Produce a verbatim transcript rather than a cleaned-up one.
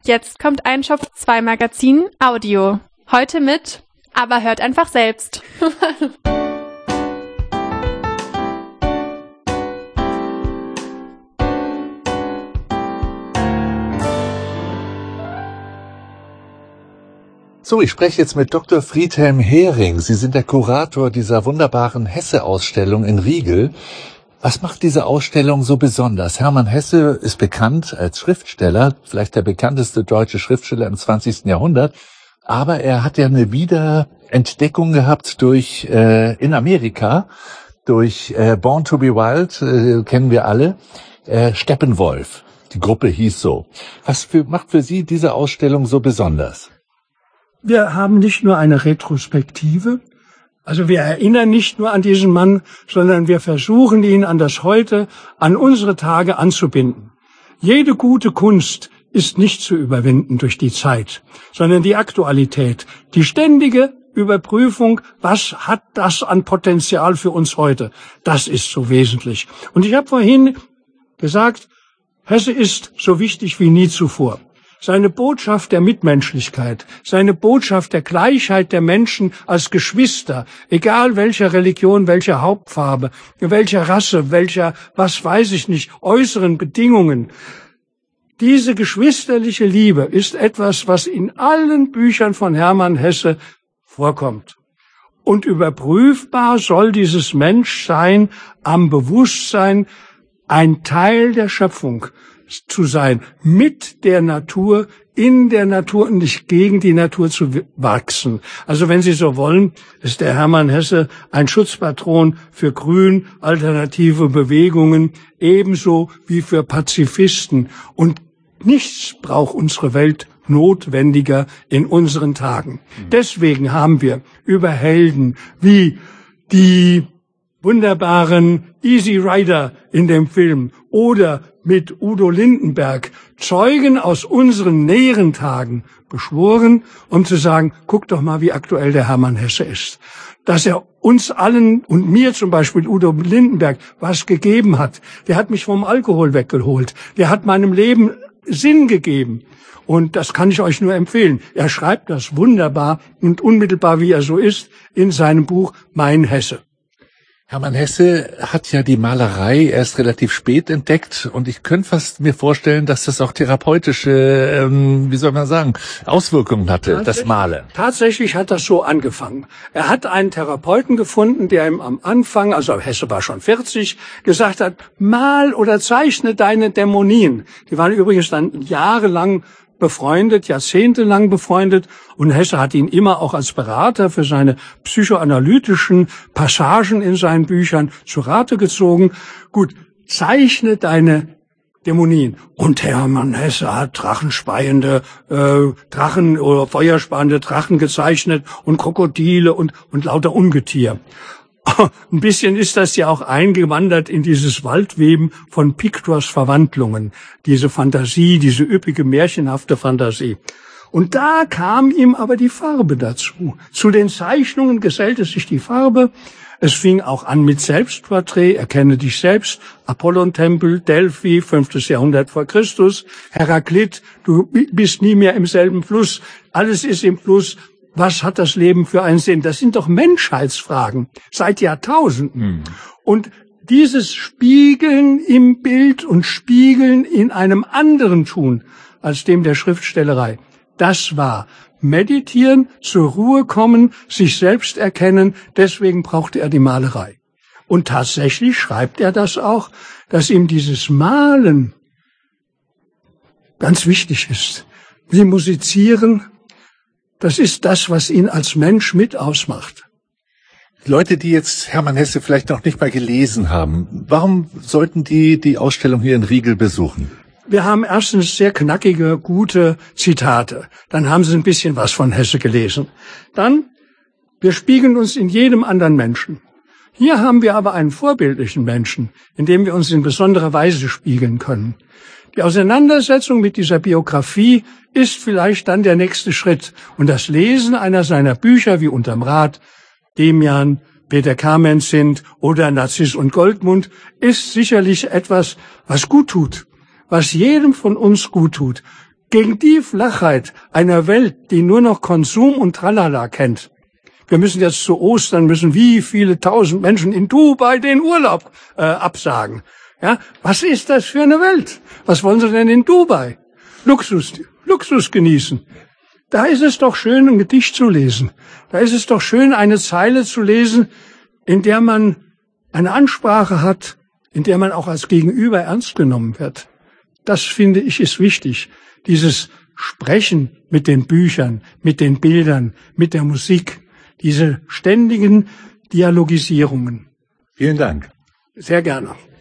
Jetzt kommt ein Schopf zwei Magazin Audio. Heute mit Aber hört einfach selbst. So, ich spreche jetzt mit Doktor Friedhelm Hering. Sie sind der Kurator dieser wunderbaren Hesse-Ausstellung in Riegel. Was macht diese Ausstellung so besonders? Hermann Hesse ist bekannt als Schriftsteller, vielleicht der bekannteste deutsche Schriftsteller im zwanzigsten Jahrhundert. Aber er hat ja eine Wiederentdeckung gehabt durch äh, in Amerika, durch äh, Born to be Wild, äh, kennen wir alle, äh, Steppenwolf. Die Gruppe hieß so. Was für, macht für Sie diese Ausstellung so besonders? Wir haben nicht nur eine Retrospektive, also wir erinnern nicht nur an diesen Mann, sondern wir versuchen ihn an das Heute, an unsere Tage anzubinden. Jede gute Kunst ist nicht zu überwinden durch die Zeit, sondern die Aktualität, die ständige Überprüfung, was hat das an Potenzial für uns heute? Das ist so wesentlich. Und ich habe vorhin gesagt, Hesse ist so wichtig wie nie zuvor. Seine Botschaft der Mitmenschlichkeit, seine Botschaft der Gleichheit der Menschen als Geschwister, egal welcher Religion, welcher Hauptfarbe, welcher Rasse, welcher, was weiß ich nicht, äußeren Bedingungen. Diese geschwisterliche Liebe ist etwas, was in allen Büchern von Hermann Hesse vorkommt. Und überprüfbar soll dieses Menschsein am Bewusstsein, ein Teil der Schöpfung zu sein, mit der Natur, in der Natur und nicht gegen die Natur zu wachsen. Also wenn Sie so wollen, ist der Hermann Hesse ein Schutzpatron für Grün, alternative Bewegungen, ebenso wie für Pazifisten. Und nichts braucht unsere Welt notwendiger in unseren Tagen. Deswegen haben wir über Helden wie die wunderbaren Easy Rider in dem Film oder mit Udo Lindenberg Zeugen aus unseren näheren Tagen beschworen, um zu sagen, guck doch mal, wie aktuell der Hermann Hesse ist. Dass er uns allen und mir zum Beispiel, Udo Lindenberg, was gegeben hat. Der hat mich vom Alkohol weggeholt. Der hat meinem Leben Sinn gegeben. Und das kann ich euch nur empfehlen. Er schreibt das wunderbar und unmittelbar, wie er so ist, in seinem Buch Mein Hesse. Hermann Hesse hat ja die Malerei erst relativ spät entdeckt und ich könnte fast mir vorstellen, dass das auch therapeutische, ähm, wie soll man sagen, Auswirkungen hatte, das Malen. Tatsächlich hat das so angefangen. Er hat einen Therapeuten gefunden, der ihm am Anfang, also Hesse war schon vierzig, gesagt hat, mal oder zeichne deine Dämonien. Die waren übrigens dann jahrelang befreundet, jahrzehntelang befreundet, und Hesse hat ihn immer auch als Berater für seine psychoanalytischen Passagen in seinen Büchern zu Rate gezogen. Gut, zeichne deine Dämonien. Und Hermann Hesse hat drachenspeiende äh, Drachen oder feuerspeiende Drachen gezeichnet und Krokodile und und lauter Ungetier. Ein bisschen ist das ja auch eingewandert in dieses Waldweben von Pictors Verwandlungen, diese Fantasie, diese üppige, märchenhafte Fantasie. Und da kam ihm aber die Farbe dazu. Zu den Zeichnungen gesellte sich die Farbe. Es fing auch an mit Selbstporträt, erkenne dich selbst, Apollontempel, Delphi, fünftes Jahrhundert vor Christus, Heraklit, du bist nie mehr im selben Fluss, alles ist im Fluss. Was hat das Leben für einen Sinn? Das sind doch Menschheitsfragen seit Jahrtausenden. Mhm. Und dieses Spiegeln im Bild und Spiegeln in einem anderen Tun als dem der Schriftstellerei, das war Meditieren, zur Ruhe kommen, sich selbst erkennen. Deswegen brauchte er die Malerei. Und tatsächlich schreibt er das auch, dass ihm dieses Malen ganz wichtig ist. Wie musizieren, das ist das, was ihn als Mensch mit ausmacht. Leute, die jetzt Hermann Hesse vielleicht noch nicht mal gelesen haben, warum sollten die die Ausstellung hier in Riegel besuchen? Wir haben erstens sehr knackige, gute Zitate. Dann haben sie ein bisschen was von Hesse gelesen. Dann, wir spiegeln uns in jedem anderen Menschen. Hier haben wir aber einen vorbildlichen Menschen, in dem wir uns in besonderer Weise spiegeln können. Die Auseinandersetzung mit dieser Biografie ist vielleicht dann der nächste Schritt. Und das Lesen einer seiner Bücher wie Unterm Rad, Demian, Peter Kamenzind oder Narziss und Goldmund ist sicherlich etwas, was gut tut, was jedem von uns gut tut. Gegen die Flachheit einer Welt, die nur noch Konsum und Tralala kennt. Wir müssen jetzt zu Ostern, müssen wie viele tausend Menschen in Dubai den Urlaub äh, absagen. Ja, was ist das für eine Welt? Was wollen sie denn in Dubai? Luxus, Luxus genießen. Da ist es doch schön, ein Gedicht zu lesen. Da ist es doch schön, eine Zeile zu lesen, in der man eine Ansprache hat, in der man auch als Gegenüber ernst genommen wird. Das, finde ich, ist wichtig. Dieses Sprechen mit den Büchern, mit den Bildern, mit der Musik, diese ständigen Dialogisierungen. Vielen Dank. Sehr gerne.